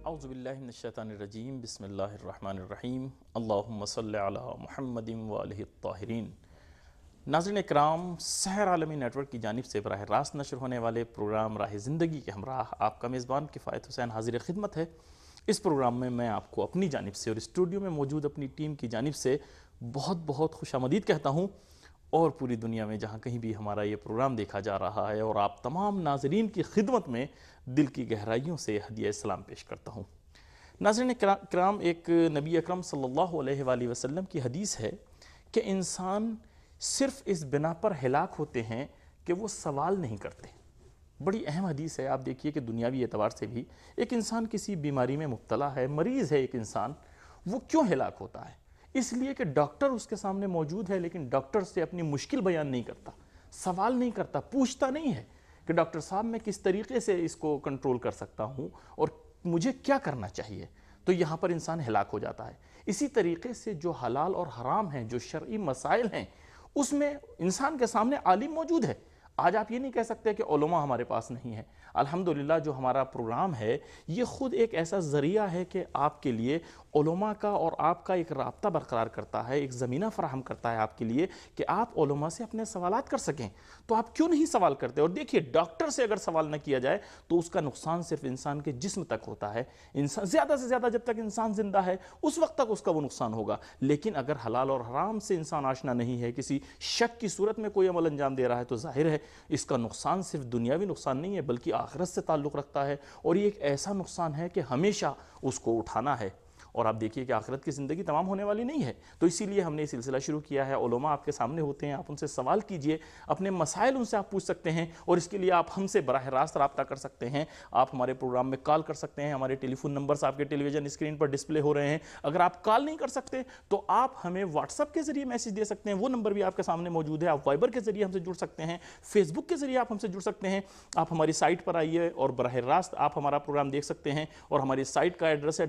اعوذ باللہ من الشیطان الرجیم بسم اللہ الرحمن الرحیم اللہم صلی علی محمد وآلہ الطاہرین۔ ناظرین اکرام، سحر عالمی نیٹ ورک کی جانب سے براہ راست نشر ہونے والے پروگرام راہ زندگی کے ہمراہ آپ کا میزبان کفایت حسین حاضر خدمت ہے۔ اس پروگرام میں آپ کو اپنی جانب سے اور اسٹوڈیو میں موجود اپنی ٹیم کی جانب سے بہت بہت خوش آمدید کہتا ہوں، اور پوری دنیا میں جہاں کہیں بھی ہمارا یہ پروگرام دیکھا جا رہا ہے اور آپ تمام ناظرین کی خدمت میں دل کی گہرائیوں سے ہدیہ سلام پیش کرتا ہوں۔ ناظرین کرام، ایک نبی اکرم صلی اللہ علیہ وآلہ وسلم کی حدیث ہے کہ انسان صرف اس بنا پر ہلاک ہوتے ہیں کہ وہ سوال نہیں کرتے۔ بڑی اہم حدیث ہے۔ آپ دیکھیے کہ دنیاوی اعتبار سے بھی ایک انسان کسی بیماری میں مبتلا ہے، مریض ہے ایک انسان، وہ کیوں ہلاک ہوتا ہے؟ اس لیے کہ ڈاکٹر اس کے سامنے موجود ہے، لیکن ڈاکٹر سے اپنی مشکل بیان نہیں کرتا، سوال نہیں کرتا، پوچھتا نہیں ہے کہ ڈاکٹر صاحب میں کس طریقے سے اس کو کنٹرول کر سکتا ہوں اور مجھے کیا کرنا چاہیے۔ تو یہاں پر انسان ہلاک ہو جاتا ہے۔ اسی طریقے سے جو حلال اور حرام ہیں، جو شرعی مسائل ہیں، اس میں انسان کے سامنے عالم موجود ہے۔ آج آپ یہ نہیں کہہ سکتے کہ علماء ہمارے پاس نہیں ہے۔ الحمدللہ جو ہمارا پروگرام ہے یہ خود ایک ایسا ذریعہ ہے کہ آپ کے لیے علماء کا اور آپ کا ایک رابطہ برقرار کرتا ہے، ایک زمینہ فراہم کرتا ہے آپ کے لیے کہ آپ علماء سے اپنے سوالات کر سکیں۔ تو آپ کیوں نہیں سوال کرتے؟ اور دیکھیے، ڈاکٹر سے اگر سوال نہ کیا جائے تو اس کا نقصان صرف انسان کے جسم تک ہوتا ہے۔ انسان زیادہ سے زیادہ جب تک انسان زندہ ہے اس وقت تک اس کا وہ نقصان ہوگا، لیکن اگر حلال اور حرام سے انسان آشنا نہیں ہے، کسی شک کی صورت میں کوئی عمل انجام دے رہا ہے، تو ظاہر ہے اس کا نقصان صرف دنیاوی نقصان نہیں ہے بلکہ آخرت سے تعلق رکھتا ہے، اور یہ ایک ایسا نقصان ہے کہ ہمیشہ اس کو اٹھانا ہے۔ اور آپ دیکھیے کہ آخرت کی زندگی تمام ہونے والی نہیں ہے، تو اسی لیے ہم نے یہ سلسلہ شروع کیا ہے۔ علماء آپ کے سامنے ہوتے ہیں، آپ ان سے سوال کیجئے، اپنے مسائل ان سے آپ پوچھ سکتے ہیں، اور اس کے لیے آپ ہم سے براہ راست رابطہ کر سکتے ہیں۔ آپ ہمارے پروگرام میں کال کر سکتے ہیں، ہمارے ٹیلی فون نمبرز آپ کے ٹیلی ویژن اسکرین پر ڈسپلے ہو رہے ہیں۔ اگر آپ کال نہیں کر سکتے تو آپ ہمیں واٹس ایپ کے ذریعے میسج دے سکتے ہیں، وہ نمبر بھی آپ کے سامنے موجود ہے۔ آپ وائبر کے ذریعے ہم سے جڑ سکتے ہیں، فیس بک کے ذریعے آپ ہم سے جڑ سکتے ہیں۔ آپ ہماری سائٹ پر آئیے اور براہ راست آپ ہمارا پروگرام دیکھ سکتے ہیں، اور ہماری سائٹ کا ایڈریس ہے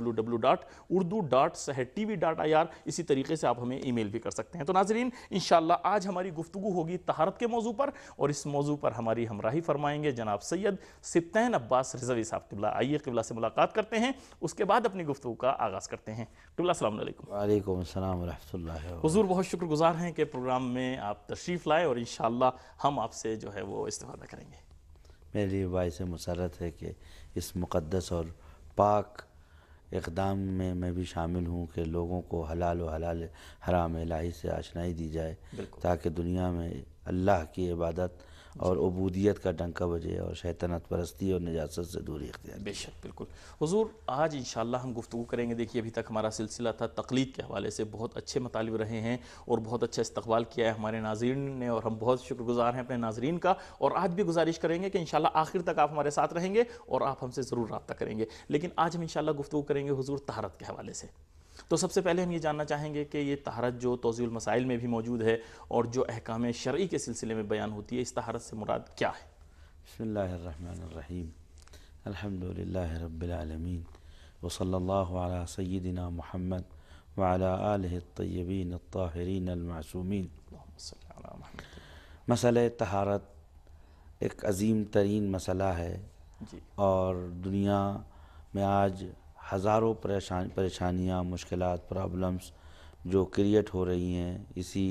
www.urdu.sehertv.ir۔ اسی طریقے سے آپ ہمیں ای میل بھی کر سکتے ہیں۔ تو ناظرین، انشاءاللہ آج ہماری گفتگو ہوگی طہارت کے موضوع پر، اور اس موضوع پر ہماری ہمراہی فرمائیں گے جناب سید سبطین عباس رضوی صاحب۔ قبلہ آئیے قبلہ سے ملاقات کرتے ہیں، اس کے بعد اپنی گفتگو کا آغاز کرتے ہیں۔ قبلہ السلام علیکم۔ وعلیکم السلام ورحمۃ اللہ وبرکاتہ۔ حضور بہت شکر گزار ہیں کہ پروگرام میں آپ تشریف لائے، اور انشاءاللہ ہم آپ سے جو ہے وہ استفادہ کریں گے۔ میرے لیے باعث مسرت ہے کہ اس مقدس اور پاک اقدام میں میں بھی شامل ہوں کہ لوگوں کو حلال و حرام الہی سے آشنائی دی جائے، تاکہ دنیا میں اللہ کی عبادت اور عبودیت کا ڈنکا بجے اور شیطنت پرستی اور نجاست سے دوری اختیار بے شک، بالکل حضور۔ آج انشاءاللہ ہم گفتگو کریں گے۔ دیکھیے، ابھی تک ہمارا سلسلہ تھا تقلید کے حوالے سے، بہت اچھے مطالب رہے ہیں اور بہت اچھا استقبال کیا ہے ہمارے ناظرین نے، اور ہم بہت شکر گزار ہیں اپنے ناظرین کا، اور آج بھی گزارش کریں گے کہ انشاءاللہ آخر تک آپ ہمارے ساتھ رہیں گے اور آپ ہم سے ضرور رابطہ کریں گے۔ لیکن آج ہم انشاءاللہ گفتگو کریں گے حضور طہارت کے حوالے سے۔ تو سب سے پہلے ہم یہ جاننا چاہیں گے کہ یہ طہارت جو توضیح المسائل میں بھی موجود ہے اور جو احکام شرعی کے سلسلے میں بیان ہوتی ہے، اس طہارت سے مراد کیا ہے؟ بسم اللہ الرحمن الرحیم، الحمدللہ رب العالمین، وصلی اللہ علی سیدنا محمد وعلی آلہ الطیبین الطاہرین المعصومین۔ اللہم صلی علی محمد۔ مسئلہ طہارت ایک عظیم ترین مسئلہ ہے، جی، اور دنیا میں آج ہزاروں پریشانیاں، مشکلات، پرابلمز جو کریٹ ہو رہی ہیں اسی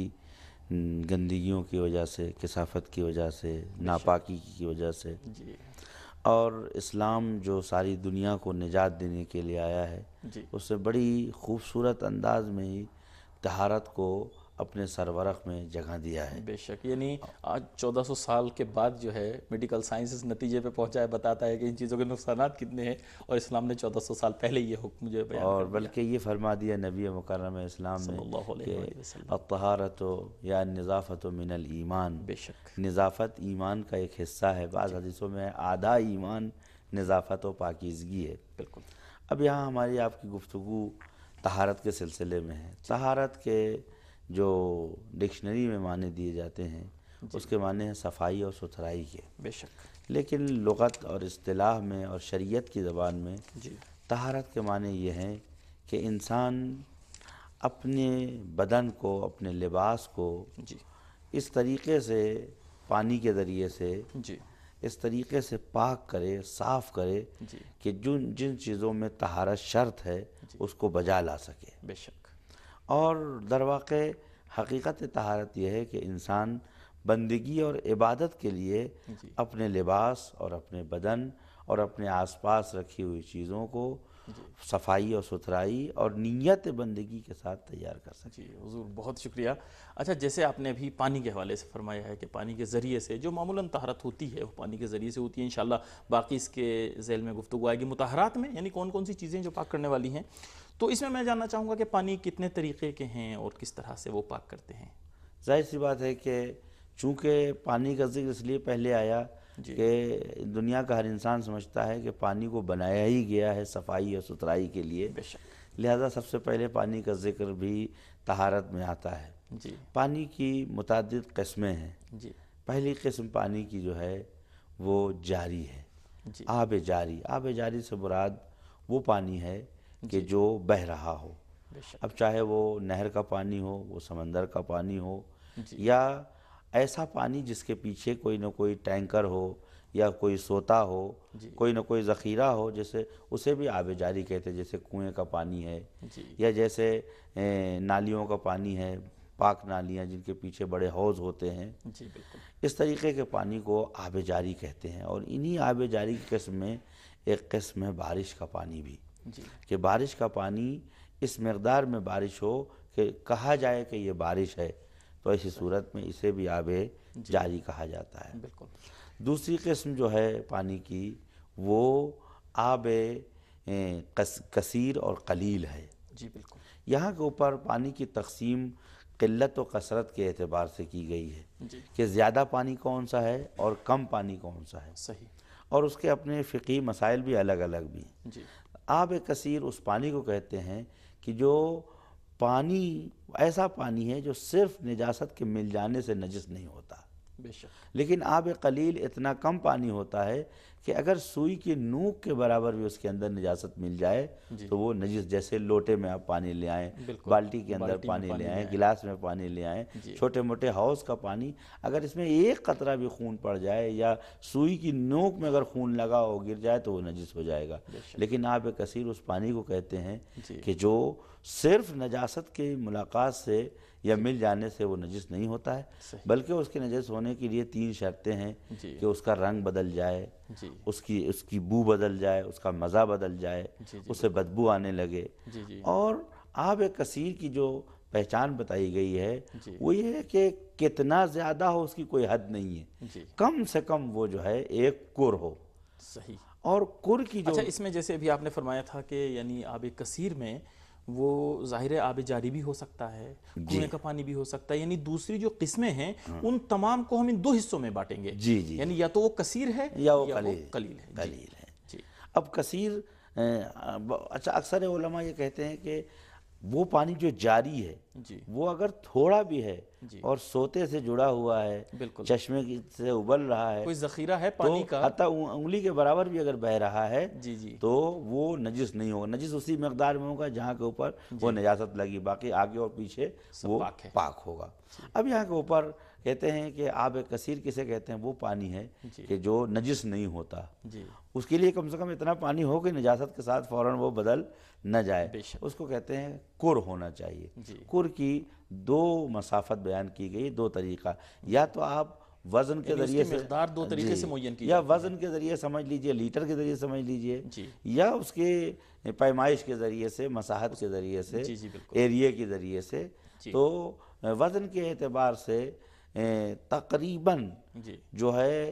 گندگیوں کی وجہ سے، کثافت کی وجہ سے، ناپاکی کی وجہ سے۔ جی، اور اسلام جو ساری دنیا کو نجات دینے کے لیے آیا ہے، جی، اس سے بڑی خوبصورت انداز میں ہی طہارت کو اپنے سرورق میں جگہ دیا ہے۔ بے شک، یعنی آج 1400 سال کے بعد جو ہے میڈیکل سائنس اس نتیجے پہ پہنچا ہے، بتاتا ہے کہ ان چیزوں کے نقصانات کتنے ہیں، اور اسلام نے 1400 سال پہلے یہ حکم جو ہے بیان اور کر دیا بلکہ یہ فرما دیا نبی مکرم اسلام صلی نے اللہ کہ علیہ وآلہ وسلم۔ الطہارت یا النظافت من الایمان، بے شک، نظافت ایمان کا ایک حصہ ہے۔ بعض حدیثوں میں آدھا ایمان نظافت و پاکیزگی ہے۔ بالکل، اب یہاں ہماری آپ کی گفتگو طہارت کے سلسلے میں ہے۔ طہارت کے جو ڈکشنری میں معنی دیے جاتے ہیں اس کے معنی ہیں صفائی اور ستھرائی کے، بے شک، لیکن لغت اور اصطلاح میں اور شریعت کی زبان میں جی، طہارت کے معنی یہ ہیں کہ انسان اپنے بدن کو، اپنے لباس کو جی، اس طریقے سے پانی کے ذریعے سے جی، اس طریقے سے پاک کرے، صاف کرے جی کہ جن چیزوں میں طہارت شرط ہے اس کو بجا لا سکے۔ بے شک۔ اور در واقع حقیقت طہارت یہ ہے کہ انسان بندگی اور عبادت کے لیے جی اپنے لباس اور اپنے بدن اور اپنے آس پاس رکھی ہوئی چیزوں کو جی صفائی اور ستھرائی اور نیت بندگی کے ساتھ تیار کر سکے۔ جی حضور بہت شکریہ۔ اچھا، جیسے آپ نے ابھی پانی کے حوالے سے فرمایا ہے کہ پانی کے ذریعے سے جو معمولاً طہارت ہوتی ہے وہ پانی کے ذریعے سے ہوتی ہے، انشاءاللہ باقی اس کے ذیل میں گفتگو آئے گی۔ مطہرات میں یعنی کون کون سی چیزیں جو پاک کرنے والی ہیں، تو اس میں جاننا چاہوں گا کہ پانی کتنے طریقے کے ہیں اور کس طرح سے وہ پاک کرتے ہیں؟ ظاہر سی بات ہے کہ چونکہ پانی کا ذکر اس لیے پہلے آیا جی کہ دنیا کا ہر انسان سمجھتا ہے کہ پانی کو بنایا ہی گیا ہے صفائی اور ستھرائی کے لیے، بے شک۔ لہذا سب سے پہلے پانی کا ذکر بھی طہارت میں آتا ہے۔ جی پانی کی متعدد قسمیں ہیں۔ جی پہلی قسم پانی کی جو ہے وہ جاری ہے، جی آب جاری۔ آب جاری سے مراد وہ پانی ہے کہ جو بہہ رہا ہو، بے شک۔ اب چاہے وہ نہر کا پانی ہو، وہ سمندر کا پانی ہو، جی یا ایسا پانی جس کے پیچھے کوئی نہ کوئی ٹینکر ہو یا کوئی سوتا ہو، جی کوئی نہ کوئی ذخیرہ ہو، جیسے اسے بھی آب جاری کہتے ہیں، جیسے کنویں کا پانی ہے جی یا جیسے نالیوں کا پانی ہے، پاک نالیاں جن کے پیچھے بڑے حوض ہوتے ہیں، جی بالکل۔ اس طریقے کے پانی کو آب جاری کہتے ہیں۔ اور انہی آب جاری کی قسم میں ایک قسم ہے بارش کا پانی بھی، جی کہ بارش کا پانی اس مقدار میں بارش ہو کہ کہا جائے کہ یہ بارش ہے، تو ایسی صورت میں اسے بھی آب جاری کہا جاتا ہے۔ بالکل۔ دوسری قسم جو ہے پانی کی وہ آب کثیر اور قلیل ہے۔ جی بالکل۔ یہاں کے اوپر پانی کی تقسیم قلت و کثرت کے اعتبار سے کی گئی ہے جی کہ زیادہ پانی کون سا ہے اور کم پانی کون سا ہے، صحیح۔ اور اس کے اپنے فقہی مسائل بھی الگ الگ بھی ہیں۔ جی آب کثیر اس پانی کو کہتے ہیں کہ جو پانی ایسا پانی ہے جو صرف نجاست کے مل جانے سے نجس نہیں ہوتا، بے شک۔ لیکن آب قلیل اتنا کم پانی ہوتا ہے کہ اگر سوئی کی نوک کے برابر بھی اس کے اندر نجاست مل جائے جی تو وہ نجس، جیسے لوٹے میں آپ پانی لے آئیں، بالکل، بالٹی کے اندر بالٹی میں پانی پانی لے لے آئیں، آئیں، گلاس میں پانی لے آئیں، جی چھوٹے موٹے حوض کا پانی، اگر اس میں ایک قطرہ بھی خون پڑ جائے یا سوئی کی نوک میں اگر خون لگا ہو گر جائے تو وہ نجس ہو جائے گا۔ بے شک۔ لیکن آب کثیر اس پانی کو کہتے ہیں جی کہ جو صرف نجاست کی ملاقات سے یا مل جانے سے وہ نجس نہیں ہوتا ہے، صحیح۔ بلکہ اس کے نجس ہونے کے لیے 3 شرطیں ہیں جی کہ اس کا رنگ بدل جائے، جی اس کی بو بدل جائے، اس کا مزہ بدل جائے، جی اسے بدبو آنے لگے۔ جی جی اور آب کثیر کی جو پہچان بتائی گئی ہے جی وہ یہ ہے کہ کتنا زیادہ ہو اس کی کوئی حد نہیں ہے، جی کم سے کم وہ جو ہے ایک کر ہو، صحیح۔ اور کر کی جو اچھا، اس میں جیسے ابھی آپ نے فرمایا تھا کہ یعنی آب کثیر میں وہ ظاہر ہے آب جاری بھی ہو سکتا ہے، کنویں کا پانی بھی ہو سکتا ہے، یعنی دوسری جو قسمیں ہیں ان تمام کو ہم ان 2 حصوں میں بانٹیں گے، جی جی یعنی یا تو وہ کثیر ہے یا وہ قلیل ہے۔ قلیل ہے۔ جی اب کثیر اچھا اکثر علماء یہ کہتے ہیں کہ وہ پانی جو جاری ہے جی وہ اگر تھوڑا بھی ہے جی اور سوتے سے جڑا ہوا ہے، بالکل، چشمے سے ابل رہا ہے، کوئی ذخیرہ ہے تو پانی کا، حتی انگلی کے برابر بھی اگر بہ رہا ہے جی جی تو وہ نجس نہیں ہوگا۔ نجس اسی مقدار میں ہوگا جہاں کے اوپر وہ نجاست لگی، باقی آگے اور پیچھے وہ پاک ہے۔ پاک ہوگا۔ اب یہاں کے اوپر کہتے ہیں کہ آب کثیر کسے کہتے ہیں؟ وہ پانی ہے جی کہ جو نجس نہیں ہوتا، جی اس کے لیے کم سے کم اتنا پانی ہو کہ نجاست کے ساتھ فوراً وہ بدل نہ جائے، بے شک۔ اس کو کہتے ہیں کر ہونا چاہیے۔ جی کر کی 2 مسافت بیان کی گئی، 2 طریقہ، یا تو آپ وزن کے یعنی اس ذریعے کی سے مقدار 2 طریقے سے معین کی یا جاتی ہے۔ وزن کے ذریعے سمجھ لیجئے، لیٹر کے ذریعے سمجھ لیجئے، جی یا اس کے پیمائش کے ذریعے سے، مساحت کے ذریعے سے، جی جی بالکل، ایریے کے ذریعے سے، جی تو وزن کے اعتبار سے تقریباً جی جو ہے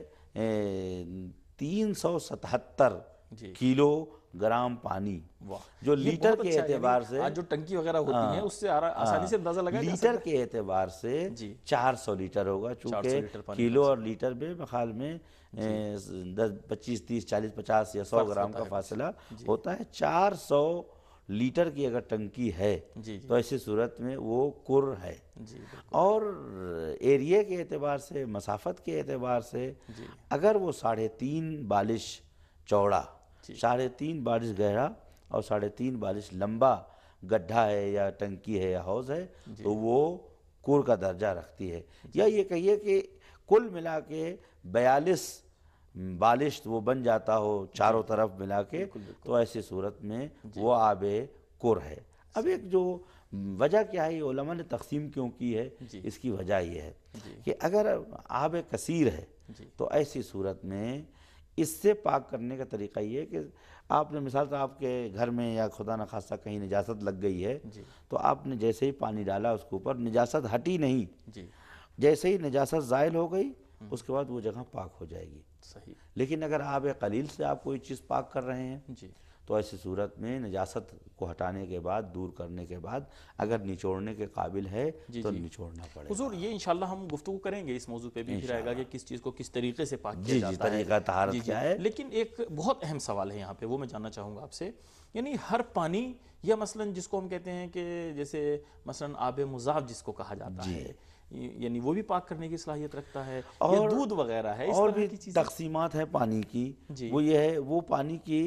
377 جی کلو گرام پانی، واہ، جو یہ لیٹر بہت کے اچھا ہے، اعتبار یعنی سے، آج جو ٹنکی وغیرہ ہوتی ہیں اس سے آسانی سے اندازہ لگایا جا لیٹر سکتا کے اعتبار سے جی 400 لیٹر ہوگا، 400 چونکہ لیٹر پانی کلو اور لیٹر میں بخال میں 25 30 40 50 یا 100 گرام کا فاصلہ ہوتا ہے۔ 400 لیٹر کی اگر ٹنکی ہے جی جی تو ایسی صورت میں وہ کر ہے۔ جی بالکل، اور ایریے کے اعتبار سے، مسافت کے اعتبار سے، جی اگر وہ 3.5 بالش چوڑا، 3.5 بالش گہرا اور 3.5 بالش لمبا گڈھا ہے یا ٹنکی ہے یا حوض ہے تو وہ کر کا درجہ رکھتی ہے، یا یہ کہیے کہ کل ملا کے 42 بالشت وہ بن جاتا ہو چاروں طرف ملا کے، تو ایسی صورت میں وہ آب کر ہے۔ اب ایک جو وجہ کیا ہے، یہ علماء نے تقسیم کیوں کی ہے، اس کی وجہ یہ ہے کہ اگر آب کثیر ہے تو ایسی صورت میں اس سے پاک کرنے کا طریقہ یہ ہے کہ آپ نے مثال تو آپ کے گھر میں یا خدا نخواستہ کہیں نجاست لگ گئی ہے، تو آپ نے جیسے ہی پانی ڈالا اس کے اوپر، نجاست ہٹی نہیں، جیسے ہی نجاست زائل ہو گئی اس کے بعد وہ جگہ پاک ہو جائے گی۔ صحیح۔ لیکن اگر آب قلیل سے آپ کوئی چیز پاک کر رہے ہیں تو ایسی صورت میں نجاست کو ہٹانے کے بعد، دور کرنے کے بعد اگر نچوڑنے کے قابل ہے تو نچوڑنا پڑے گا۔ حضور یہ انشاءاللہ ہم گفتگو کریں گے اس موضوع پہ بھی، پھر آئے گا کہ کس چیز کو کس طریقے سے پاک کیا جاتا ہے، طریقہ طہارت کیا ہے۔ لیکن ایک بہت اہم سوال ہے یہاں پہ، وہ میں جاننا چاہوں گا آپ سے، یعنی ہر پانی یا مثلا جس کو ہم کہتے ہیں کہ جیسے مثلا آب مذاب جس کو کہا جاتا ہے، یعنی وہ بھی پاک کرنے کی صلاحیت رکھتا ہے، یا دودھ وغیرہ ہے، اس اور طرح بھی کی چیزیں؟ تقسیمات ہے پانی کی، وہ یہ ہے وہ پانی کی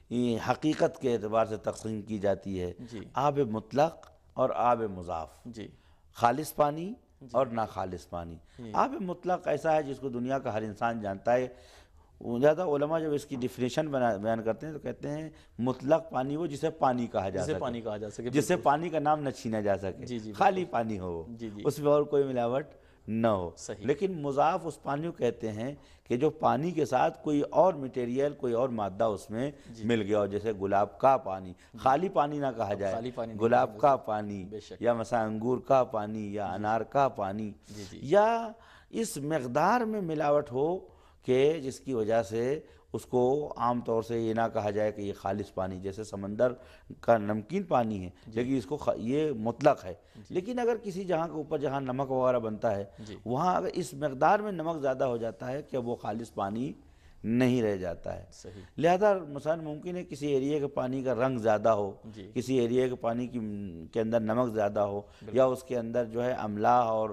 حقیقت کے اعتبار سے تقسیم کی جاتی ہے، آب مطلق اور آب مضاف، خالص پانی اور ناخالص پانی۔ آب مطلق ایسا ہے جس کو دنیا کا ہر انسان جانتا ہے۔ زیادہ علماء جب اس کی ڈیفینیشن بیان کرتے ہیں تو کہتے ہیں مطلق پانی وہ جسے پانی کہا جا سکے، جسے پانی کا نام نہ چھینا جا سکے، خالی پانی ہو، اس میں اور کوئی ملاوٹ نہ ہو۔ لیکن مضاف اس پانی کو کہتے ہیں کہ جو پانی کے ساتھ کوئی اور مٹیریل، کوئی اور مادہ اس میں مل گیا ہو، جیسے گلاب کا پانی، خالی پانی نہ کہا جائے، گلاب کا پانی، یا مثلا انگور کا پانی یا انار کا پانی، یا اس مقدار میں ملاوٹ ہو کہ جس کی وجہ سے اس کو عام طور سے یہ نہ کہا جائے کہ یہ خالص پانی، جیسے سمندر کا نمکین پانی ہے لیکن اس کو یہ مطلق ہے۔ لیکن اگر کسی جہاں کے اوپر جہاں نمک وغیرہ بنتا ہے وہاں اگر اس مقدار میں نمک زیادہ ہو جاتا ہے کہ وہ خالص پانی نہیں رہ جاتا ہے۔ لہذا مثلا ممکن ہے کسی ایریے کے پانی کا رنگ زیادہ ہو، کسی ایریے کے پانی کے اندر نمک زیادہ ہو، یا اس کے اندر جو ہے املاح اور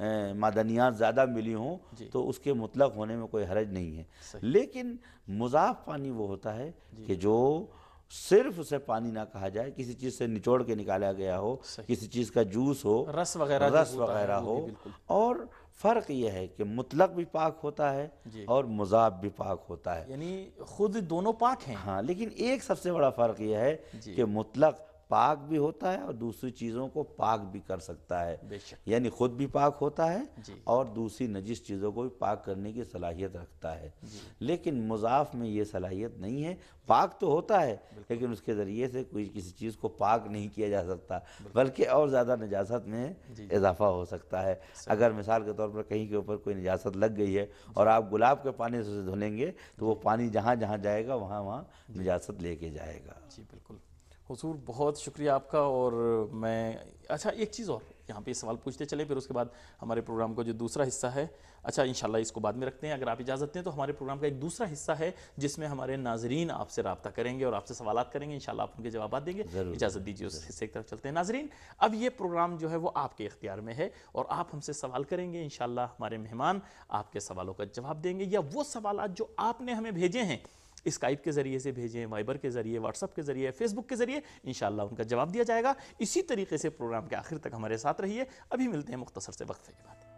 معدنیات زیادہ ملی ہوں، تو اس کے مطلق ہونے میں کوئی حرج نہیں ہے۔ لیکن مضاف پانی وہ ہوتا ہے کہ جو صرف اسے پانی نہ کہا جائے، کسی چیز سے نچوڑ کے نکالا گیا ہو، کسی چیز کا جوس ہو، رس وغیرہ ہو، اور فرق یہ ہے کہ مطلق بھی پاک ہوتا ہے اور مضاف بھی پاک ہوتا ہے، یعنی خود دونوں پاک ہیں۔ ہاں، لیکن ایک سب سے بڑا فرق یہ ہے کہ مطلق پاک بھی ہوتا ہے اور دوسری چیزوں کو پاک بھی کر سکتا ہے، یعنی خود بھی پاک ہوتا ہے اور دوسری نجس چیزوں کو بھی پاک کرنے کی صلاحیت رکھتا ہے۔ لیکن مضاف میں یہ صلاحیت نہیں ہے، پاک تو ہوتا ہے لیکن اس کے ذریعے سے کوئی کسی چیز کو پاک نہیں کیا جا سکتا، بلکہ اور زیادہ نجاست میں اضافہ ہو سکتا ہے۔ اگر مثال کے طور پر کہیں کے اوپر کوئی نجاست لگ گئی ہے اور آپ گلاب کے پانی سے دھلیں گے تو وہ پانی جہاں جہاں جائے گا وہاں وہاں نجاست لے کے جائے گا۔ جی بالکل حضور، بہت شکریہ آپ کا۔ اور میں اچھا ایک چیز اور یہاں پہ سوال پوچھتے چلے، پھر اس کے بعد ہمارے پروگرام کا جو دوسرا حصہ ہے، اچھا انشاءاللہ اس کو بعد میں رکھتے ہیں اگر آپ اجازت دیں، تو ہمارے پروگرام کا ایک دوسرا حصہ ہے جس میں ہمارے ناظرین آپ سے رابطہ کریں گے اور آپ سے سوالات کریں گے، انشاءاللہ آپ ان کے جوابات دیں گے۔ اجازت دیجیے اس حصے کی طرف چلتے ہیں۔ ناظرین، اب یہ پروگرام جو ہے وہ آپ کے اختیار میں ہے اور آپ ہم سے سوال کریں گے، انشاءاللہ ہمارے مہمان آپ کے سوالوں کا جواب دیں گے، یا وہ سوالات جو آپ نے ہمیں بھیجے ہیں اسکائپ کے ذریعے سے بھیجیں، وائبر کے ذریعے، واٹس ایپ کے ذریعے، فیس بک کے ذریعے، انشاءاللہ ان کا جواب دیا جائے گا۔ اسی طریقے سے پروگرام کے آخر تک ہمارے ساتھ رہیے۔ ابھی ملتے ہیں مختصر سے وقفے کے بعد۔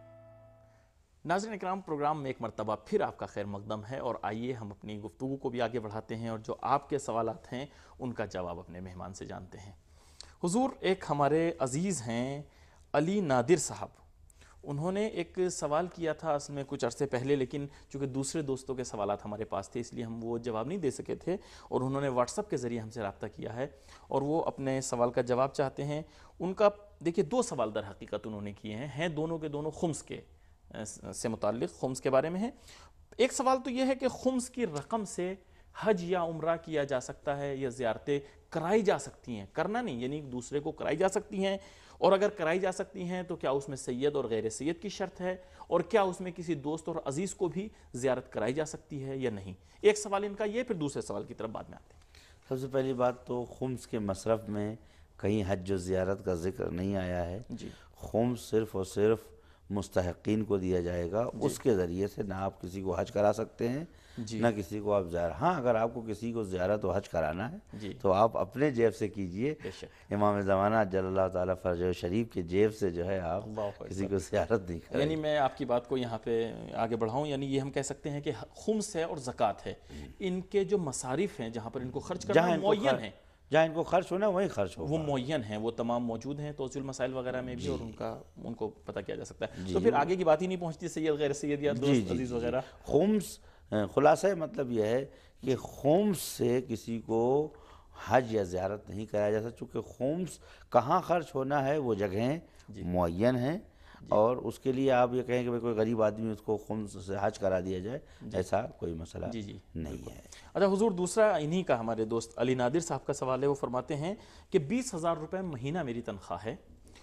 ناظرین اکرام، پروگرام میں ایک مرتبہ پھر آپ کا خیر مقدم ہے، اور آئیے ہم اپنی گفتگو کو بھی آگے بڑھاتے ہیں اور جو آپ کے سوالات ہیں ان کا جواب اپنے مہمان سے جانتے ہیں۔ حضور، ایک ہمارے عزیز ہیں علی نادر صاحب، انہوں نے ایک سوال کیا تھا اصل میں کچھ عرصے پہلے، لیکن چونکہ دوسرے دوستوں کے سوالات ہمارے پاس تھے اس لیے ہم وہ جواب نہیں دے سکے تھے، اور انہوں نے واٹس ایپ کے ذریعے ہم سے رابطہ کیا ہے اور وہ اپنے سوال کا جواب چاہتے ہیں۔ ان کا دیکھیے دو سوال در حقیقت انہوں نے کیے ہیں دونوں کے دونوں خمس کے سے متعلق، خمس کے بارے میں ہیں۔ ایک سوال تو یہ ہے کہ خمس کی رقم سے حج یا عمرہ کیا جا سکتا ہے یا زیارتیں کرائی جا سکتی ہیں؟ کرنا نہیں، یعنی ایک دوسرے کو کرائی جا سکتی ہیں، اور اگر کرائی جا سکتی ہیں تو کیا اس میں سید اور غیر سید کی شرط ہے، اور کیا اس میں کسی دوست اور عزیز کو بھی زیارت کرائی جا سکتی ہے یا نہیں؟ ایک سوال ان کا یہ، پھر دوسرے سوال کی طرف بعد میں آتے ہیں۔ سب سے پہلی بات تو خمس کے مصرف میں کہیں حج و زیارت کا ذکر نہیں آیا ہے۔ خمس صرف اور صرف مستحقین کو دیا جائے گا، اس کے ذریعے سے نہ آپ کسی کو حج کرا سکتے ہیں جی نہ کسی کو آپ زیارت. ہاں اگر آپ کو کسی کو زیارت و حج کرانا ہے جی تو آپ اپنے جیب سے کیجئے. بے شک. امام زمانہ جل اللہ تعالیٰ فرجہ شریف کے جیب سے جو ہے آپ اللہ کسی اکبر. کو زیارت نہیں کریں. یعنی میں آپ کی بات کو یہاں پہ آگے بڑھاؤں، یعنی یہ ہم کہہ سکتے ہیں کہ خمس ہے اور زکوٰۃ ہے، ان کے جو مصارف ہیں جہاں پر ان کو خرچ کرنا معین ہے، جہاں ان کو خرچ ہونا وہیں خرچ ہوگا. وہ معین ہیں، وہ تمام موجود ہیں توسیع المسائل وغیرہ میں بھی، اور ان کو پتہ کیا جا سکتا ہے. تو پھر آگے کی بات ہی نہیں پہنچتی سید غیر سید یا دوست عزیز وغیرہ. خمس خلاصہ مطلب یہ ہے کہ خمس سے کسی کو حج یا زیارت نہیں کرایا جا سکتا، چونکہ خمس کہاں خرچ ہونا ہے وہ جگہیں معین ہیں، اور اس کے لیے آپ یہ کہیں کہ کوئی غریب آدمی اس کو خمس سے حج کرا دیا جائے، ایسا کوئی مسئلہ نہیں ہے. اچھا حضور، دوسرا انہی کا ہمارے دوست علی نادر صاحب کا سوال ہے. وہ فرماتے ہیں کہ 20,000 روپے مہینہ میری تنخواہ ہے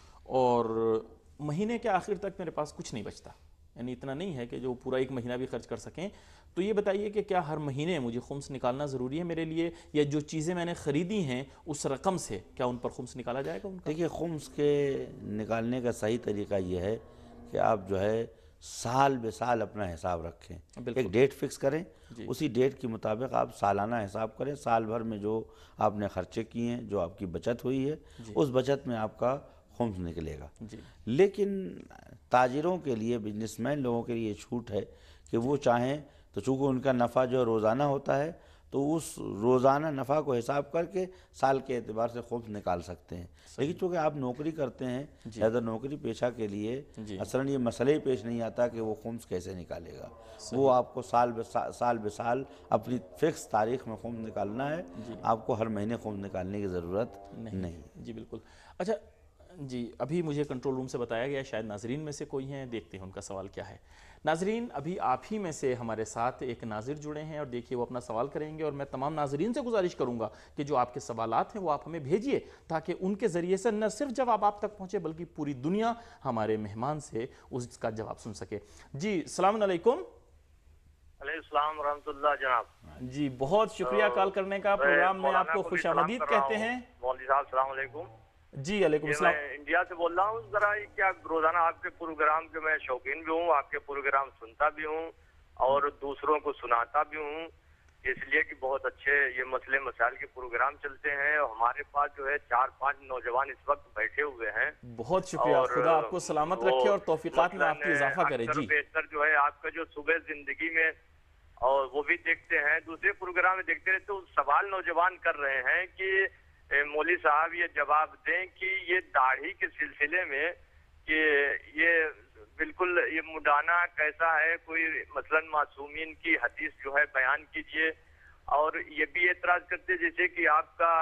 اور مہینے کے آخر تک میرے پاس کچھ نہیں بچتا، یعنی اتنا نہیں ہے کہ جو پورا ایک مہینہ بھی خرچ کر سکیں. تو یہ بتائیے کہ کیا ہر مہینے مجھے خمس نکالنا ضروری ہے میرے لیے، یا جو چیزیں میں نے خریدی ہیں اس رقم سے کیا ان پر خمس نکالا جائے گا ان کا؟ دیکھیے خمس کے نکالنے کا صحیح طریقہ یہ ہے کہ آپ جو ہے سال بے سال اپنا حساب رکھیں. ایک ڈیٹ فکس کریں، اسی ڈیٹ کے مطابق آپ سالانہ حساب کریں. سال بھر میں جو آپ نے خرچے کیے ہیں، جو آپ کی بچت ہوئی ہے، اس بچت میں آپ کا خمس نکلے گا. لیکن تاجروں کے لیے، بزنس مین لوگوں کے لیے چھوٹ ہے کہ وہ چاہیں تو، چونکہ ان کا نفع جو روزانہ ہوتا ہے تو اس روزانہ نفع کو حساب کر کے سال کے اعتبار سے خمس نکال سکتے ہیں. لیکن چونکہ آپ نوکری کرتے ہیں، لہذا نوکری پیشہ کے لیے اصلاً یہ مسئلہ ہی پیش نہیں آتا کہ وہ خمس کیسے نکالے گا. وہ آپ کو سال بے سال اپنی فکس تاریخ میں خمس نکالنا ہے. آپ کو ہر مہینے خمس نکالنے کی ضرورت نہیں. جی بالکل. اچھا جی، ابھی مجھے کنٹرول روم سے بتایا گیا، شاید ناظرین میں سے کوئی ہیں، دیکھتے ہیں ان کا سوال کیا ہے. ناظرین، ابھی آپ ہی میں سے ہمارے ساتھ ایک ناظر جڑے ہیں اور دیکھیے وہ اپنا سوال کریں گے، اور میں تمام ناظرین سے گزارش کروں گا کہ جو آپ کے سوالات ہیں وہ آپ ہمیں بھیجیے، تاکہ ان کے ذریعے سے نہ صرف جواب آپ تک پہنچے بلکہ پوری دنیا ہمارے مہمان سے اس کا جواب سن سکے. جی السلام علیکم. علیہ السلام ورحمۃ اللہ جناب. جی بہت شکریہ کال کرنے کا. پروگرام میں آپ کو خوش آمدید کہتے ہیں. مولوی صاحب السلام علیکم. جی علیکم السلام. میں انڈیا سے بول رہا ہوں. ذرا کیا روزانہ آپ کے پروگرام کے میں شوقین بھی ہوں، آپ کے پروگرام سنتا بھی ہوں اور دوسروں کو سناتا بھی ہوں، اس لیے کہ بہت اچھے یہ مسئلے مسائل کے پروگرام چلتے ہیں. اور ہمارے پاس جو ہے 4-5 نوجوان اس وقت بیٹھے ہوئے ہیں. بہت شکریہ، خدا آپ کو سلامت رکھے اور توفیقات میں آپ کی اضافہ کرے. جی بہتر جو ہے آپ کا جو صبح زندگی میں، اور وہ بھی دیکھتے ہیں، دوسرے پروگرام میں دیکھتے رہتے، تو سوال نوجوان کر رہے ہیں کہ مولوی صاحب یہ جواب دیں کہ یہ داڑھی کے سلسلے میں کہ یہ بالکل یہ مڈانا کیسا ہے، کوئی مثلا معصومین کی حدیث جو ہے بیان کیجئے. اور یہ بھی اعتراض کرتے جیسے کہ آپ کا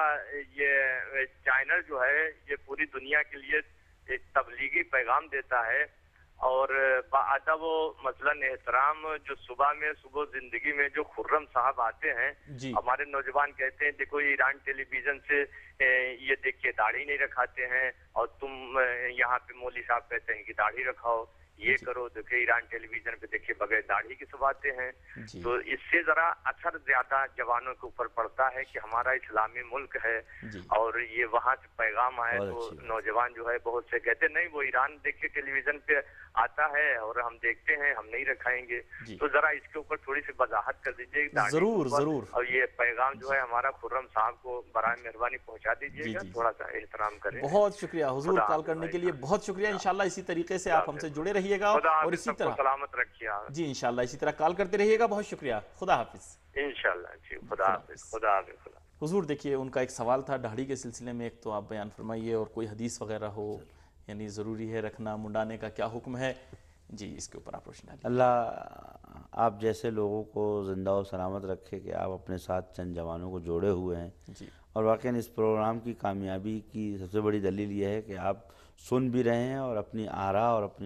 یہ چینل جو ہے یہ پوری دنیا کے لیے ایک تبلیغی پیغام دیتا ہے، اور باادب و مثلا احترام جو صبح زندگی میں جو خرم صاحب آتے ہیں، ہمارے نوجوان کہتے ہیں دیکھو ایران ٹیلی ویژن سے یہ دیکھیے داڑھی نہیں رکھاتے ہیں، اور تم یہاں پہ مولوی صاحب کہتے ہیں کہ داڑھی رکھاؤ، یہ کرو. دیکھیں ایران ٹیلی ویژن پہ دیکھیے بغیر داڑھی کی سب آتے ہیں. تو اس سے ذرا اثر زیادہ جوانوں کے اوپر پڑتا ہے کہ ہمارا اسلامی ملک ہے اور یہ وہاں سے پیغام آئے. تو نوجوان جو ہے بہت سے کہتے نہیں وہ ایران دیکھیے ٹیلی ویژن پہ آتا ہے اور ہم دیکھتے ہیں، ہم نہیں رکھائیں گے. تو ذرا اس کے اوپر تھوڑی سی وضاحت کر دیجیے. ضرور ضرور. اور یہ پیغام جو ہے ہمارا خرم صاحب کو برائے مہربانی پہنچا دیجیے گا، تھوڑا سا احترام کریں. بہت شکریہ حضور، کال کرنے کے لیے بہت شکریہ. انشاءاللہ اسی طریقے سے آپ ہم سے جڑے رہیے گا اور اسی طرح سلامت رکھیے. جی انشاءاللہ اسی طرح کال کرتے رہیے گا. بہت شکریہ. خدا حافظ. انشاءاللہ جی خدا حافظ. خدا حافظ. حضور دیکھیے ان کا ایک سوال تھا داڑھی کے سلسلے میں، ایک تو آپ بیان فرمائیے، اور کوئی حدیث وغیرہ ہو یعنی ضروری ہے رکھنا، منڈانے کا کیا حکم ہے. جی اس کے اوپر آپ روشنی ڈالیے. اللہ آپ جیسے لوگوں کو زندہ و سلامت رکھے کہ آپ اپنے ساتھ چند جوانوں کو جوڑے ہوئے ہیں. اور واقعاً اس پروگرام کی کامیابی کی سب سے بڑی دلیل یہ ہے کہ آپ سن بھی رہے ہیں اور اپنی آراء اور اپنی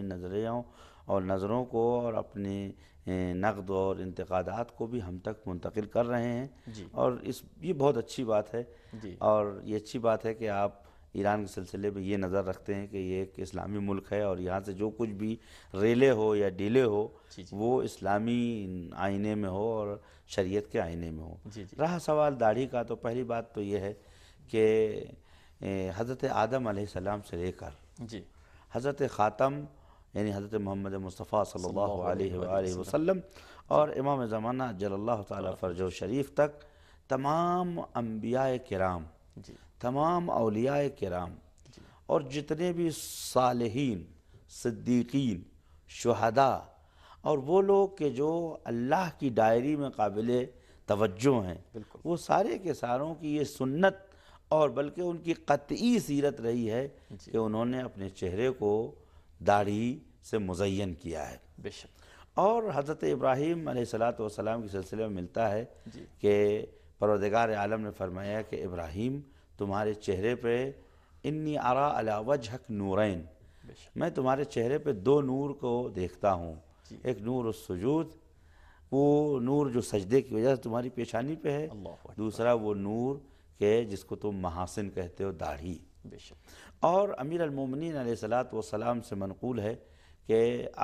نظروں کو اور اپنے نقد اور انتقادات کو بھی ہم تک منتقل کر رہے ہیں. اور یہ بہت اچھی بات ہے. اور یہ اچھی بات ہے کہ آپ ایران کے سلسلے میں یہ نظر رکھتے ہیں کہ یہ ایک اسلامی ملک ہے، اور یہاں سے جو کچھ بھی ریلے ہو یا ڈیلے ہو وہ اسلامی آئینے میں ہو اور شریعت کے آئینے میں ہو. رہا سوال داڑھی کا، تو پہلی بات تو یہ ہے کہ حضرت آدم علیہ السلام سے لے کر حضرت خاتم یعنی حضرت محمد مصطفیٰ صلی اللہ علیہ وآلہ وسلم اور امام زمانہ جل اللہ تعالیٰ فرجہ و شریف تک تمام انبیاء کرام، تمام اولیاء کرام اور جتنے بھی صالحین، صدیقین، شہداء اور وہ لوگ کہ جو اللہ کی ڈائری میں قابل توجہ ہیں، وہ سارے کے ساروں کی یہ سنت اور بلکہ ان کی قطعی سیرت رہی ہے کہ انہوں نے اپنے چہرے کو داڑھی سے مزین کیا ہے۔ بے شک۔ اور حضرت ابراہیم علیہ السلام کے سلسلے میں ملتا ہے کہ پروردگار عالم نے فرمایا کہ ابراہیم تمہارے چہرے پہ انی ارا علی وجہک نورین، میں تمہارے چہرے پہ دو نور کو دیکھتا ہوں، ایک نور السجود، وہ نور جو سجدے کی وجہ سے تمہاری پیشانی پہ ہے، دوسرا وہ نور کہ جس کو تم محاسن کہتے ہو، داڑھی۔ بے شک۔ اور امیر المومنین علیہ السلام سے منقول ہے کہ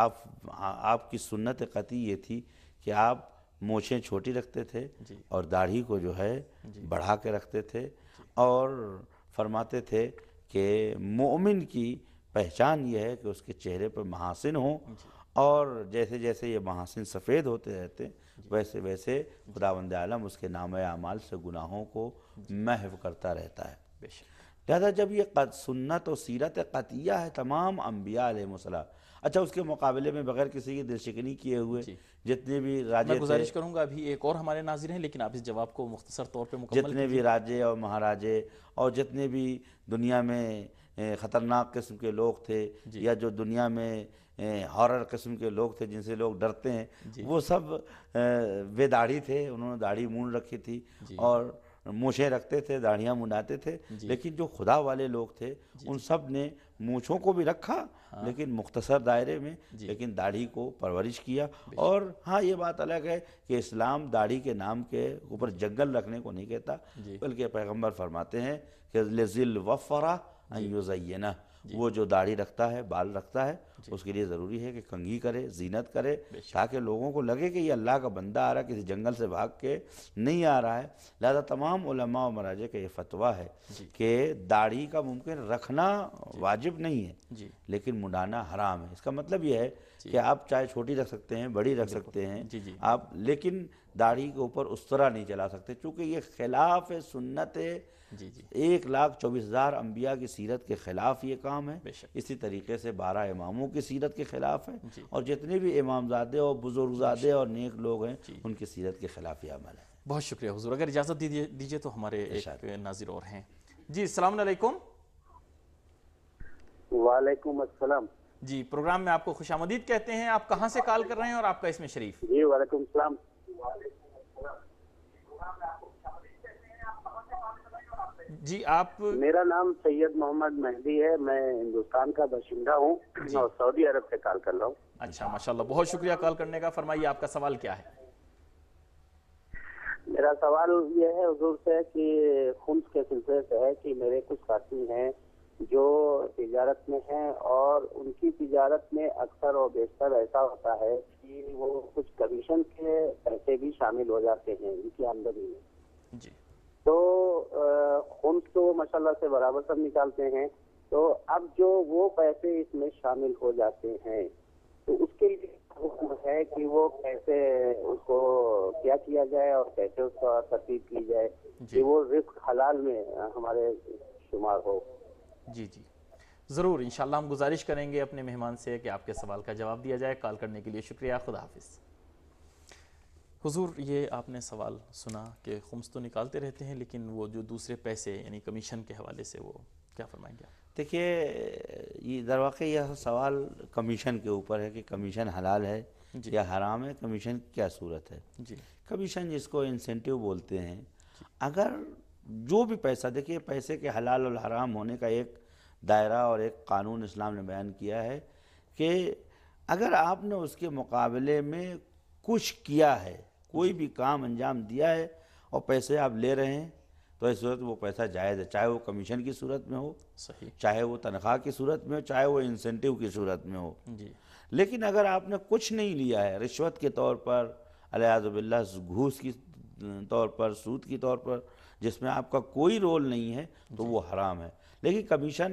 آپ کی سنت قطعی یہ تھی کہ آپ مونچھیں چھوٹی رکھتے تھے اور داڑھی کو جو ہے بڑھا کے رکھتے تھے، اور فرماتے تھے کہ مومن کی پہچان یہ ہے کہ اس کے چہرے پر محاسن ہوں، اور جیسے جیسے یہ محاسن سفید ہوتے رہتے ویسے ویسے خداوند عالم اس کے نامہ اعمال سے گناہوں کو محو کرتا رہتا ہے۔ بے شک۔ لہذا جب یہ سنت و سیرت قطعیہ ہے تمام انبیاء علیہ السلام، اچھا اس کے مقابلے میں بغیر کسی کی دل شکنی کیے ہوئے جتنے بھی راجے میں گزارش کروں گا، ابھی ایک اور ہمارے ناظر ہیں لیکن آپ اس جواب کو مختصر طور پہ مکمل جتنے بھی راجے اور مہاراجے اور جتنے بھی دنیا میں خطرناک قسم کے لوگ تھے یا جو دنیا میں ہارر قسم کے لوگ تھے جن سے لوگ ڈرتے ہیں، وہ سب بے داڑھی تھے، انہوں نے داڑھی مونڈ رکھی تھی اور مونچھیں رکھتے تھے، داڑھیاں منڈاتے تھے، لیکن جو خدا والے لوگ تھے ان سب نے مونچھوں کو بھی رکھا لیکن مختصر دائرے میں، لیکن داڑھی کو پرورش کیا۔ اور ہاں یہ بات الگ ہے کہ اسلام داڑھی کے نام کے اوپر جنگل رکھنے کو نہیں کہتا، بلکہ پیغمبر فرماتے ہیں کہ لِذِلْ وَفَّرَ أَن يُزَيِّنَهُ، وہ جو داڑھی رکھتا ہے، بال رکھتا ہے، اس کے لیے ضروری ہے کہ کنگھی کرے، زینت کرے، تاکہ لوگوں کو لگے کہ یہ اللہ کا بندہ آ رہا ہے، کسی جنگل سے بھاگ کے نہیں آ رہا ہے۔ لہذا تمام علماء و مراجع کا یہ فتویٰ ہے کہ داڑھی کا ممکن رکھنا واجب نہیں ہے لیکن منڈانا حرام ہے۔ اس کا مطلب یہ ہے کہ آپ چاہے چھوٹی رکھ سکتے ہیں، بڑی رکھ سکتے ہیں آپ، لیکن داڑھی کے اوپر اس طرح نہیں چلا سکتے، چونکہ یہ خلاف سنت 1,24,000 انبیاء کی سیرت کے خلاف یہ کام ہے۔ اسی طریقے سے 12 اماموں کی سیرت کے خلاف ہے، اور جتنے بھی امامزادے اور بزرگزادے اور نیک لوگ ہیں ان کی سیرت کے خلاف یہ عمل ہے۔ بہت شکریہ حضور، اگر اجازت دیجیے تو ہمارے ایک ناظر اور ہیں۔ جی السلام علیکم۔ وعلیکم السلام۔ جی پروگرام میں آپ کو خوش آمدید کہتے ہیں، آپ کہاں سے کال کر رہے ہیں اور آپ کا اسم شریف؟ جی وعلیکم السلام۔ جی آپ، میرا نام سید محمد مہدی ہے، میں ہندوستان کا باشندہ ہوں اور سعودی عرب سے کال کر رہا ہوں۔ اچھا ماشاءاللہ، بہت شکریہ کال کرنے کا، فرمائیے آپ کا سوال کیا ہے؟ میرا سوال یہ ہے حضور سے کہ خمس کے سلسلے سے ہے کہ میرے کچھ ساتھی ہیں جو تجارت میں ہیں، اور ان کی تجارت میں اکثر و بیشتر ایسا ہوتا ہے کہ وہ کچھ کمیشن کے پیسے بھی شامل ہو جاتے ہیں ان کی آمدنی میں۔ جی تو خمس تو ماشاءاللہ سے برابر سب نکالتے ہیں، تو اب جو وہ پیسے اس میں شامل ہو جاتے ہیں تو اس کے لیے حکم ہے کہ وہ کیسے اس کو کیا جائے اور کیسے اس کا ترتیب کی جائے کہ وہ رزق حلال میں ہمارے شمار ہو۔ جی ضرور، انشاءاللہ ہم گزارش کریں گے اپنے مہمان سے کہ آپ کے سوال کا جواب دیا جائے۔ کال کرنے کے لیے شکریہ، خدا حافظ۔ حضور یہ آپ نے سوال سنا کہ خمس تو نکالتے رہتے ہیں لیکن وہ جو دوسرے پیسے یعنی کمیشن کے حوالے سے وہ کیا فرمائیں گے آپ؟ دیکھیے یہ در واقع یہ سوال کمیشن کے اوپر ہے کہ کمیشن حلال ہے یا حرام ہے، کمیشن کی کیا صورت ہے۔ کمیشن جس کو انسینٹیو بولتے ہیں، اگر جو بھی پیسہ، دیکھیے پیسے کے حلال اور حرام ہونے کا ایک دائرہ اور ایک قانون اسلام نے بیان کیا ہے کہ اگر آپ نے اس کے مقابلے میں کچھ کیا ہے، کوئی بھی کام انجام دیا ہے اور پیسے آپ لے رہے ہیں تو اس صورت وہ پیسہ جائز ہے، چاہے وہ کمیشن کی صورت میں ہو، صحیح، چاہے وہ تنخواہ کی صورت میں ہو، چاہے وہ انسینٹیو کی صورت میں ہو۔ لیکن اگر آپ نے کچھ نہیں لیا ہے، رشوت کے طور پر، علیاذ باللہ گھوس کی طور پر، سود کی طور پر، جس میں آپ کا کوئی رول نہیں ہے تو وہ حرام ہے۔ لیکن کمیشن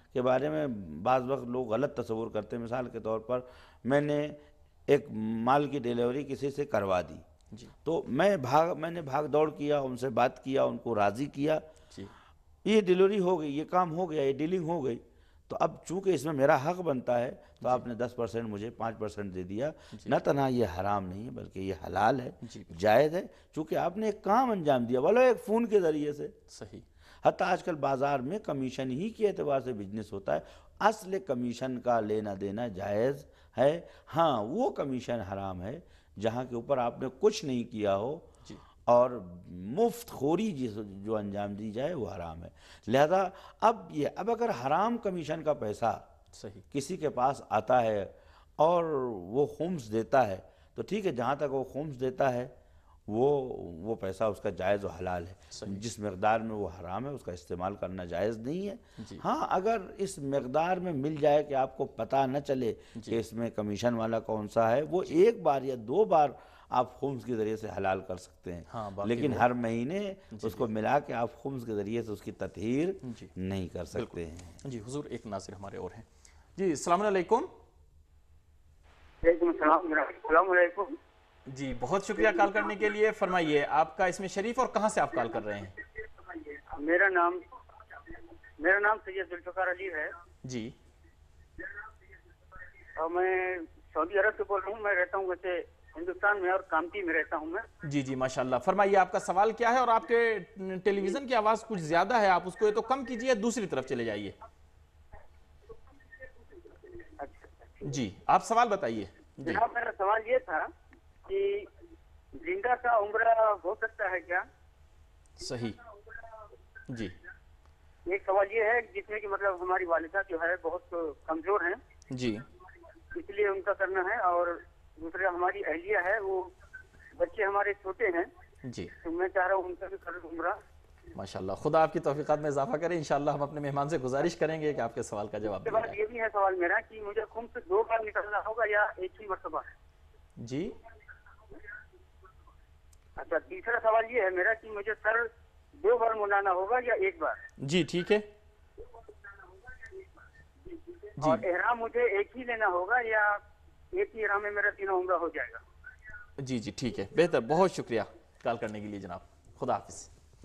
کے بارے میں بعض وقت لوگ غلط تصور کرتے ہیں. مثال کے طور پر میں نے ایک مال کی ڈیلیوری کسی سے کروا دی, جی تو میں نے بھاگ دوڑ کیا, ان سے بات کیا, ان کو راضی کیا, جی یہ ڈیلیوری ہو گئی, یہ کام ہو گیا, یہ ڈیلنگ ہو گئی. تو اب چونکہ اس میں میرا حق بنتا ہے تو آپ نے 10% مجھے 5% دے دیا. نہ تنہا یہ حرام نہیں ہے بلکہ یہ حلال ہے, جی جائز ہے, چونکہ آپ نے ایک کام انجام دیا ولو ایک فون کے ذریعے سے. صحیح. حتیٰ آج کل بازار میں کمیشن ہی کے اعتبار سے بزنس ہوتا ہے. اصل کمیشن کا لینا دینا جائز ہے. ہاں وہ کمیشن حرام ہے جہاں کے اوپر آپ نے کچھ نہیں کیا ہو جی اور مفت خوری جو انجام دی جائے وہ حرام ہے. لہذا اب اگر حرام کمیشن کا پیسہ صحیح. کسی کے پاس آتا ہے اور وہ خمس دیتا ہے تو ٹھیک ہے, جہاں تک وہ خمس دیتا ہے وہ پیسہ اس کا جائز و حلال ہے. جس مقدار میں وہ حرام ہے اس کا استعمال کرنا جائز نہیں ہے. ہاں اگر اس مقدار میں مل جائے کہ آپ کو پتہ نہ چلے کہ اس میں کمیشن والا کون سا ہے, وہ ایک بار یا 2 بار آپ خمس کے ذریعے سے حلال کر سکتے ہیں. لیکن ہر مہینے اس کو ملا کے آپ خمس کے ذریعے سے اس کی تطہیر نہیں کر سکتے ہیں. جی حضور, ایک ناظر ہمارے اور ہیں. جی السلام علیکم. وعلیکم السلام. السلام علیکم. جی بہت شکریہ کال کرنے کے لیے. فرمائیے آپ کا اسم شریف اور کہاں سے آپ کال کر رہے ہیں؟ میرا نام سید ذوالفقار علی ہے. جی. اور میں سعودی عرب سے بول رہا ہوں. میں رہتا ہوں ویسے ہندوستان میں اور کامتی میں رہتا ہوں میں. جی جی ماشاءاللہ. فرمائیے آپ کا سوال کیا ہے, اور آپ کے ٹیلی ویژن کی آواز کچھ زیادہ ہے, آپ اس کو یہ تو کم کیجئے, دوسری طرف چلے جائیے. جی آپ سوال بتائیے. جناب میرا سوال یہ تھا کہ زندہ کا عمرہ ہو سکتا ہے کیا؟ صحیح. جی. ایک سوال یہ ہے جس میں کہ مطلب ہماری والدہ جو ہے بہت کمزور ہیں, جی اس لیے ان کا کرنا ہے, اور دوسرا ہماری اہلیہ ہے, وہ بچے ہمارے چھوٹے ہیں, جی تو میں چاہ رہا ہوں ان کا بھی کروں عمرہ. ماشاءاللہ, خدا آپ کی توفیقات میں اضافہ کرے. انشاءاللہ ہم اپنے مہمان سے گزارش کریں گے کہ آپ کے سوال کا جواب اس کے دیا بعد جائے. یہ بھی ہے سوال میرا کہ مجھے خمس 2 بار نکلنا ہوگا یا ایک ہی مرتبہ؟ جی. اچھا, تیسرا سوال یہ ہے میرا کہ مجھے سر 2 بار منڈانا ہوگا یا 1 بار؟ جی ٹھیک ہے. اور احرام مجھے ایک ہی لینا ہوگا یا ایک ہی احرام میں میرا تینوں عمرہ ہو جائے گا؟ جی جی ٹھیک ہے, بہتر. بہت شکریہ کال کرنے کے لیے جناب. خدا حافظ.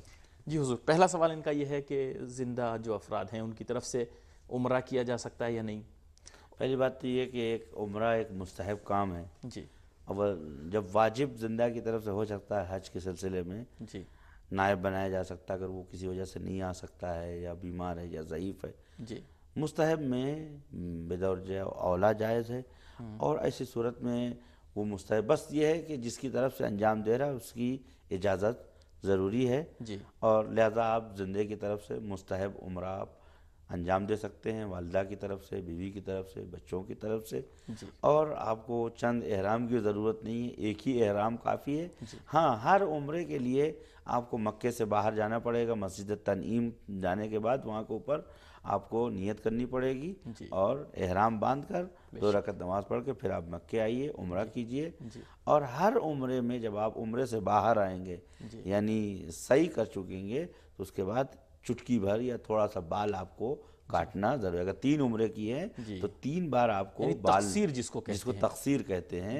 جی حضور, پہلا سوال ان کا یہ ہے کہ زندہ جو افراد ہیں ان کی طرف سے عمرہ کیا جا سکتا ہے یا نہیں؟ پہلی بات تو یہ کہ ایک عمرہ ایک مستحب کام ہے. جی. اول جب واجب زندہ کی طرف سے ہو سکتا ہے حج کے سلسلے میں, جی نائب بنایا جا سکتا ہے اگر وہ کسی وجہ سے نہیں آ سکتا ہے یا بیمار ہے یا ضعیف ہے. جی. مستحب میں بدرجہ اولا جائز ہے, اور ایسی صورت میں وہ مستحب بس یہ ہے کہ جس کی طرف سے انجام دے رہا ہے اس کی اجازت ضروری ہے. جی. اور لہذا آپ زندے کی طرف سے مستحب عمرہ آپ انجام دے سکتے ہیں, والدہ کی طرف سے, بیوی کی طرف سے, بچوں کی طرف سے. جی. اور آپ کو چند احرام کی ضرورت نہیں ہے, ایک ہی احرام کافی ہے. ہاں ہر عمرے کے لیے آپ کو مکے سے باہر جانا پڑے گا. مسجد تنعیم جانے کے بعد وہاں کے اوپر آپ کو نیت کرنی پڑے گی, اور احرام باندھ کر 2 رکعت نماز پڑھ کے پھر آپ مکے آئیے, عمرہ کیجئے. اور ہر عمرے میں جب آپ عمرے سے باہر آئیں گے یعنی سعی کر چکیں گے تو اس کے بعد چٹکی بھر یا تھوڑا سا بال آپ کو کاٹنا ضروری ہے. اگر 3 عمرے کی ہیں تو 3 بار آپ کو بال, تقصیر جس کو تقصیر کہتے ہیں,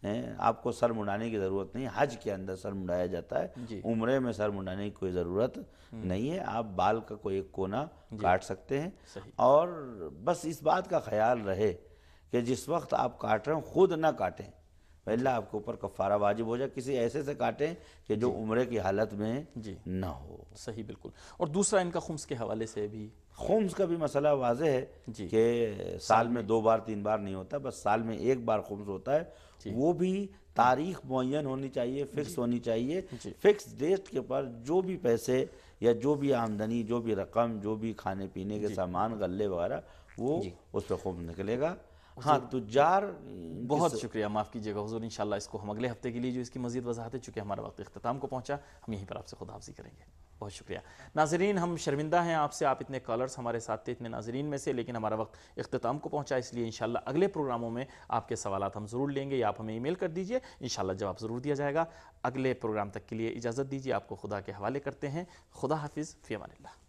آپ کو سر منڈانے کی ضرورت نہیں. حج کے اندر سر منڈایا جاتا ہے, عمرے میں سر منڈانے کی کوئی ضرورت نہیں ہے. آپ بال کا کوئی ایک کونا کاٹ سکتے ہیں. اور بس اس بات کا خیال رہے کہ جس وقت آپ کاٹ رہے ہیں خود نہ کاٹیں, پہلا آپ کے اوپر کفارہ واجب ہو جائے. کسی ایسے سے کاٹیں کہ جو عمرے کی حالت میں نہ ہو. صحیح بالکل. اور دوسرا ان کا خمس کے حوالے سے بھی, خمس کا بھی مسئلہ واضح ہے کہ سال میں 2 بار 3 بار نہیں ہوتا, بس سال میں 1 بار خمس ہوتا ہے. وہ بھی تاریخ معین ہونی چاہیے, فکس ہونی چاہیے. فکس ڈیٹ کے پر جو بھی پیسے یا جو بھی آمدنی, جو بھی رقم, جو بھی کھانے پینے کے سامان, غلے وغیرہ, وہ اس پہ خمس نکلے گا. ہاں تجار, بہت شکریہ, معاف کیجیے گا حضور. انشاءاللہ اس کو ہم اگلے ہفتے کے لیے جو اس کی مزید وضاحت ہے, چونکہ ہمارا وقت اختتام کو پہنچا, ہم یہیں پر آپ سے خداحافظی کریں گے. بہت شکریہ. ناظرین ہم شرمندہ ہیں آپ سے, آپ اتنے کالرز ہمارے ساتھ تھے, اتنے ناظرین میں سے, لیکن ہمارا وقت اختتام کو پہنچا, اس لیے انشاءاللہ اگلے پروگراموں میں آپ کے سوالات ہم ضرور لیں گے, یا آپ ہمیں ای میل کر دیجئے, انشاءاللہ جواب ضرور دیا جائے گا. اگلے پروگرام تک کے لیے اجازت دیجیے, آپ کو خدا کے حوالے کرتے ہیں. خدا حافظ, فی امان اللہ.